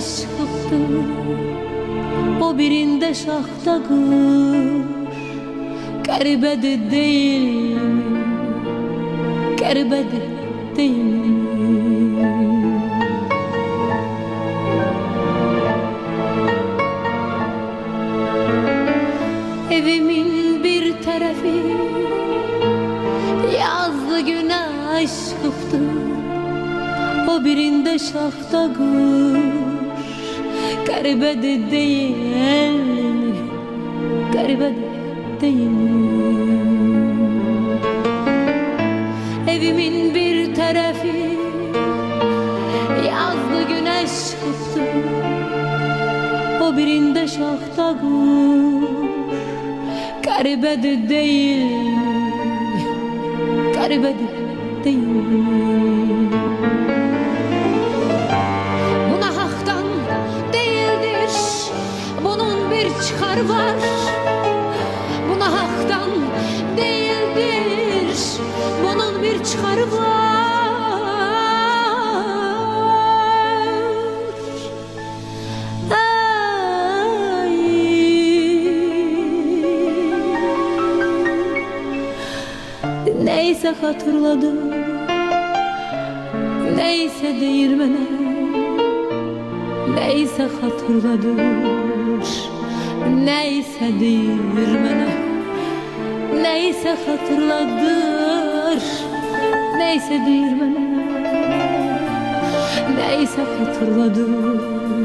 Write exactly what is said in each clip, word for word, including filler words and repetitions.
aşkıptır, o birinde şahta kır. Garibedir değil mi? Garibedir değil mi? Evimin bir tarafı yazlı güneş kıptır, o birinde şahta kır. Garibedir değil mi? Garibedir değil mi? Evimin bir tarafı yazlı güneş kıptır, o birinde şahta kır. Garibedir değil mi? Garibedir değil mi? Buna haktan değildir, bunun bir çıkar var. Buna haktan değildir, bunun bir çıkar var. Neyse hatırladım, neyse değirmene, neyse hatırladım, neyse değirmene, neyse hatırladır, neyse değirmene, neyse hatırladır,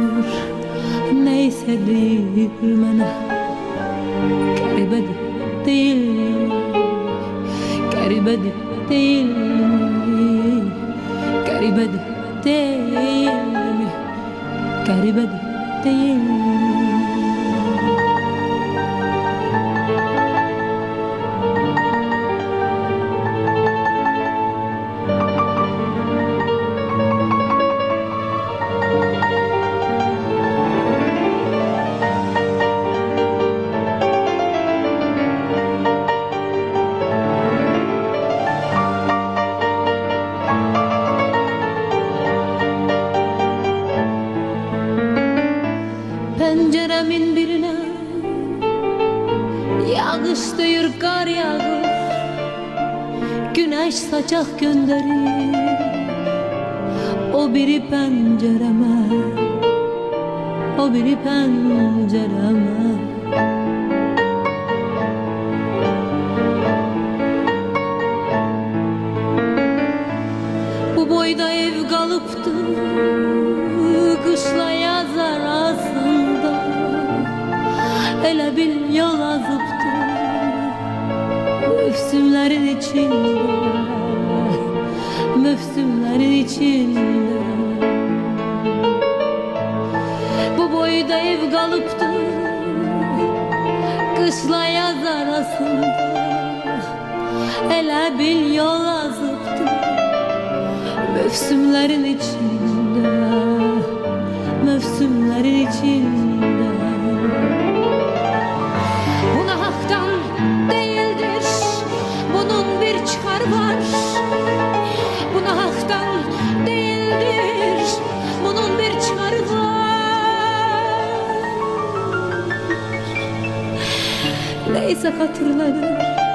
neyse değirmene. Garibedir değil mi? Garibedir değil mi? Garibedir değil mi? Garibedir değil mi? Penceremin birine yağış duyur, kar yağır, güneş saçak gönderir. O biri pencereme, o biri pencereme. Bu boyda ev kalıptı, kışla yaz arasında. Hele bir yol azıptı mevsimlerin içinde, mevsimlerin içinde. Bu boyda ev kalıptı, kışla yaz arasında. Hele bir yol azıptı mevsimlerin içinde, mevsimlerin içinde. Buna haktan değildir, bunun bir çıkar var. Buna haktan değildir, bunun bir çıkar var. Neyse hatırladır,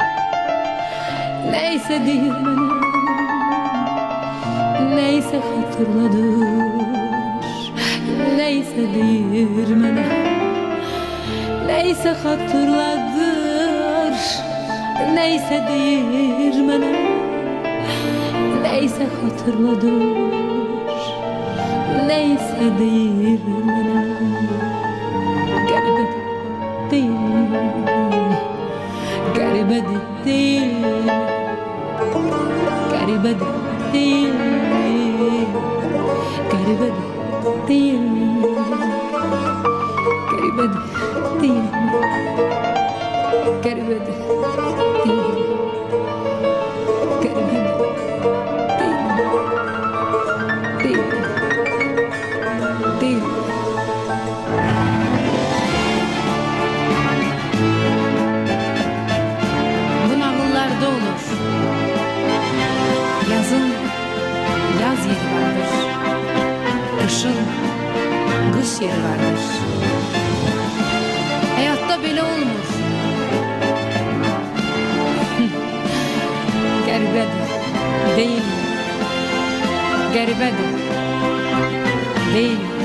neyse değirmene, neyse hatırladır, neyse değirmene, neyse hatırladır, neyse değirmene, neyse hatırladır, neyse değirmene. Garibedir değil mi? Garibedir değil mi? Garibedir değil mi? Garibedir değil mi? Garibedir değil mi? Garibedir değil mi? Garibedir değil mi? Değil mi? Değil mi? Bu nağıllarda olur. Yazın yaz yeri vardır, kışın kış iş yeri varmış. Hayatta böyle olmuş. Garibedir, değil mi? Garibedir, değil mi?